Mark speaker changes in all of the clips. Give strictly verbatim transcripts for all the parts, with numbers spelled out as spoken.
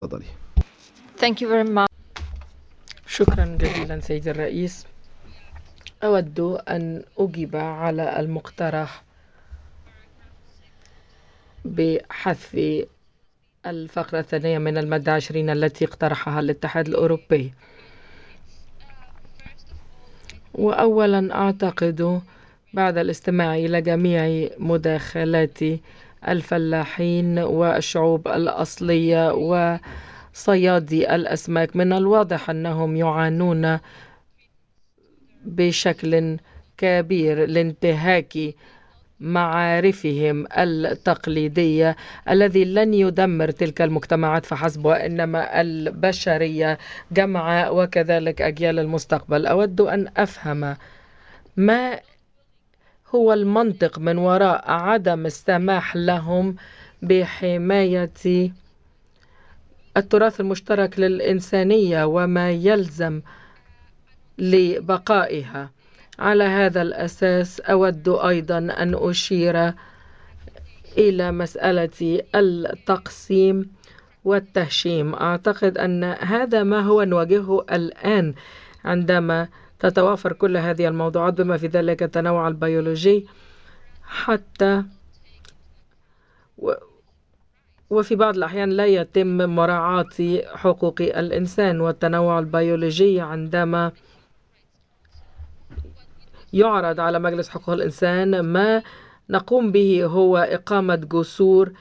Speaker 1: تفضلي.
Speaker 2: Thank you very much. شكرا جزيلا سيد الرئيس. أود أن أجيب على المقترح بحذف الفقرة الثانية من المادة عشرين التي اقترحها الاتحاد الأوروبي. وأولا أعتقد بعد الاستماع إلى جميع مداخلات الفلاحين والشعوب الأصلية وصيادي الأسماك من الواضح أنهم يعانون بشكل كبير لانتهاك معارفهم التقليدية الذي لن يدمر تلك المجتمعات فحسب وإنما البشرية جمعاء وكذلك أجيال المستقبل. أود أن أفهم ما هو المنطق من وراء عدم السماح لهم بحماية التراث المشترك للإنسانية وما يلزم لبقائها. على هذا الأساس أود أيضا أن أشير إلى مسألة التقسيم والتهشيم. أعتقد أن هذا ما هو نواجهه الآن عندما تتوافر كل هذه الموضوعات بما في ذلك التنوع البيولوجي حتى و وفي بعض الأحيان لا يتم مراعاة حقوق الإنسان والتنوع البيولوجي عندما يعرض على مجلس حقوق الإنسان. ما نقوم به هو إقامة جسور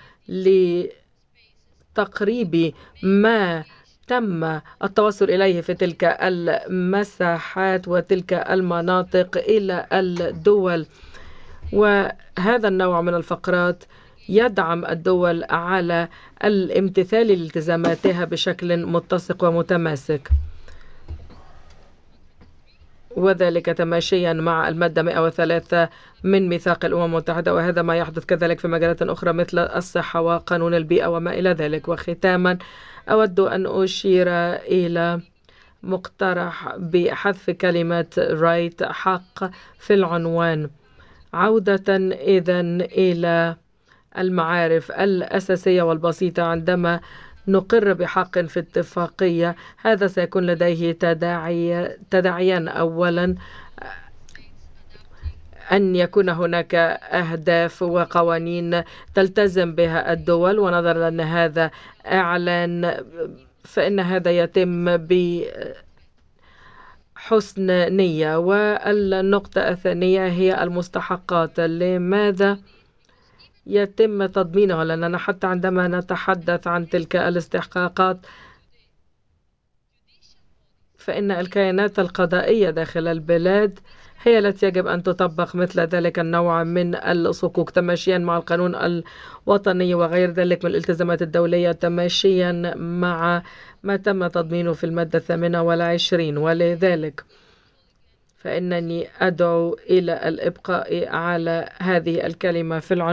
Speaker 2: لتقريب ما تم التوصل إليه في تلك المساحات وتلك المناطق إلى الدول، وهذا النوع من الفقرات يدعم الدول على الامتثال لالتزاماتها بشكل متسق ومتماسك، وذلك تماشيا مع المادة مئة وثلاثة من ميثاق الأمم المتحدة، وهذا ما يحدث كذلك في مجالات أخرى مثل الصحة وقانون البيئة وما إلى ذلك. وختاما أود أن أشير إلى مقترح بحذف كلمة right حق في العنوان، عودة إذن إلى المعارف الأساسية والبسيطة. عندما نقر بحق في اتفاقية هذا سيكون لديه تداعي تداعيا. أولا أن يكون هناك أهداف وقوانين تلتزم بها الدول، ونظرا أن هذا إعلان فإن هذا يتم بحسن نية. والنقطة الثانية هي المستحقات. لماذا يتم تضمينها؟ لأننا حتى عندما نتحدث عن تلك الاستحقاقات فإن الكيانات القضائية داخل البلاد هي التي يجب أن تطبق مثل ذلك النوع من الصكوك تماشيا مع القانون الوطني وغير ذلك من الالتزامات الدولية تماشيا مع ما تم تضمينه في المادة الثامنة والعشرين. ولذلك فإنني أدعو إلى الإبقاء على هذه الكلمة في العنوان.